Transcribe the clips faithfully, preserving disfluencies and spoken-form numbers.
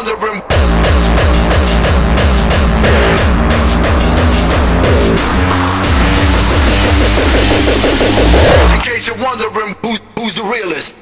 wondering, in case you're wondering who's, who's the realest.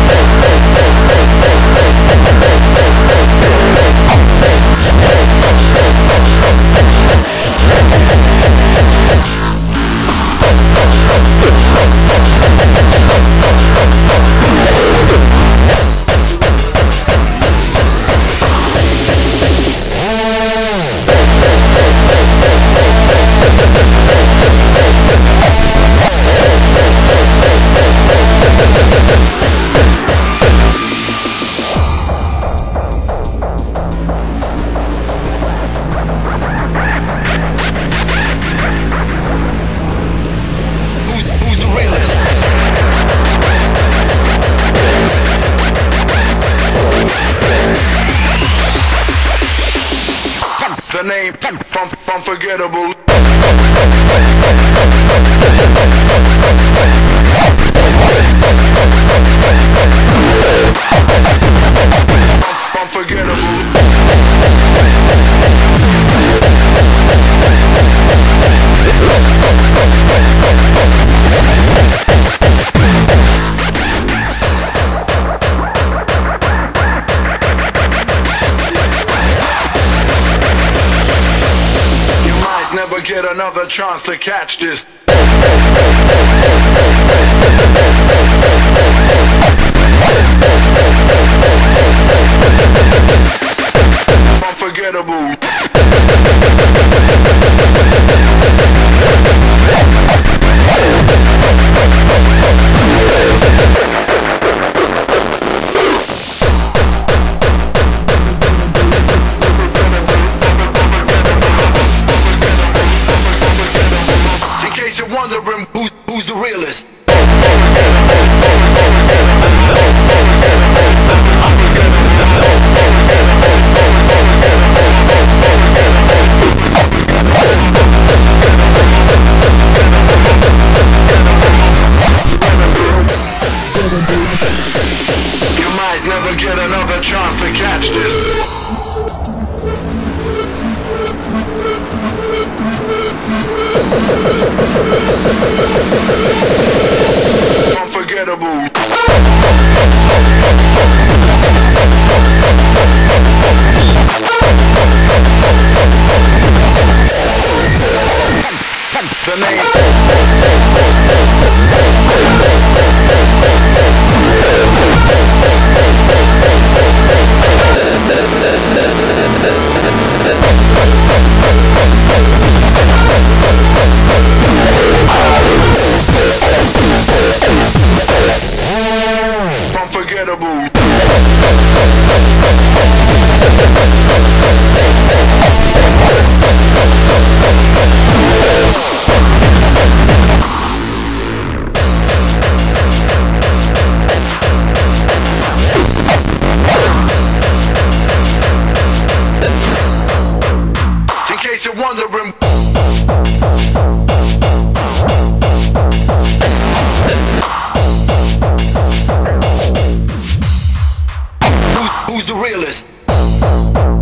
The name unforgettable. Unforgettable. Never get another chance to catch this. Unforgettable. Wondering who's, who's the realest. You might never get another chance to catch this. Unforgettable. The name. Unforgettable. In case you're wondering, who's the realest?